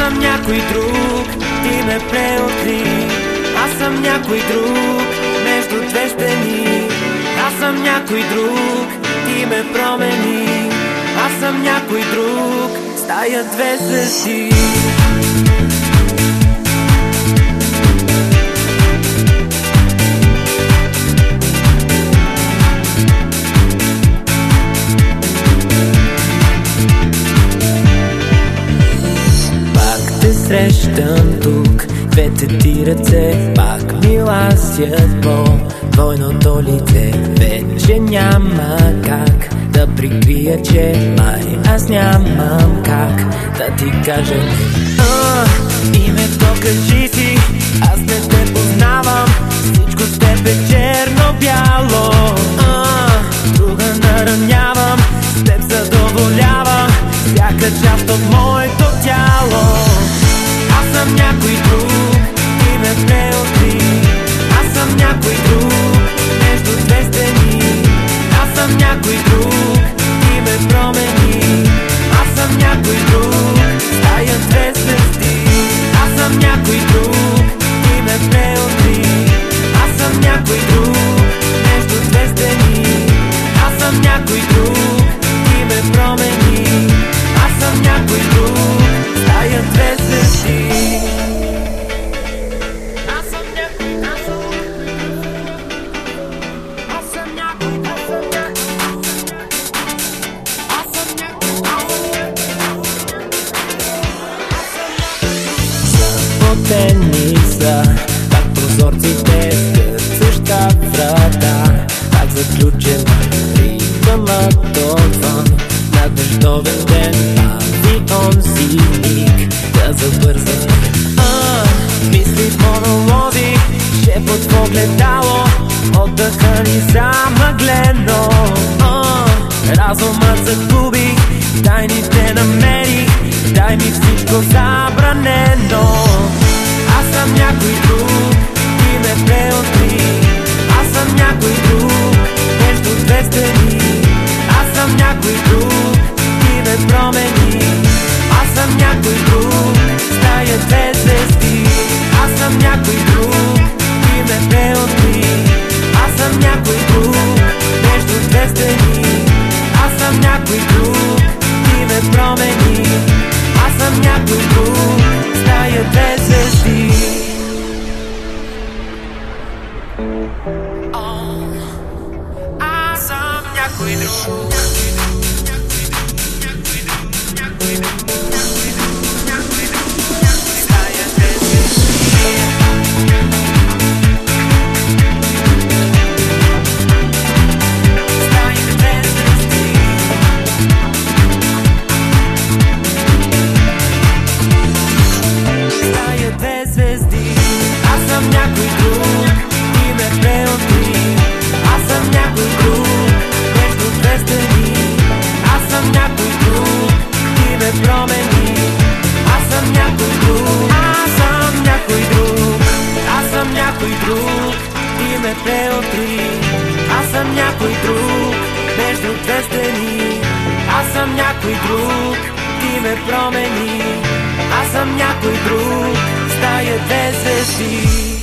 съм някой друг, ти ме преоткри. Аз съм някой друг между две стени. Аз съм някой друг, ти ме промени. Аз съм някой друг, стая две звезди. Срещам тук двете ти ръце, пак ми ласят по твойното лице. Вече няма как да прикрия, че май аз нямам как да ти кажа името кажи си, аз не те познавам. Всичко с теб е черно-бяло, друга наранявам, с теб задоволявам всяка част от моето тяло. Аз съм някой друг, ти ме преоткри. Аз съм някой друг между две стени. Аз съм някой друг, ти ме промени. Аз съм някой друг, стая две звезди. Аз съм някой друг, ти ме преоткри. Аз съм някой друг между две стени. Аз съм някой друг, ти ме промени. Аз съм някой друг, стая две звезди. Тениса, как прозорците скърцаща врата, как заключен ритъмът отвън на дъждовен ден, авион си миг да забърза. Мисли в монолози, шепот в огледало, отдъха ни замъглено. Разумът загубих, тайните намерих, дай ми всичко забранено. Аз съм някой друг, ти ме преоткри. Аз съм някой друг между две стени. Аз съм някой друг, ти ме промени. Аз съм някой друг, стая две звезди. Аз съм някой друг, ти ме преоткри. Аз съм някой друг между две стени. Аз съм някой друг, ти ме промени. Аз съм някой друг, стая две звезди. Аз съм някой друг. Аз съм някой друг между две стени. Аз съм някой друг, ти ме промени. Аз съм някой друг, стая две звезди.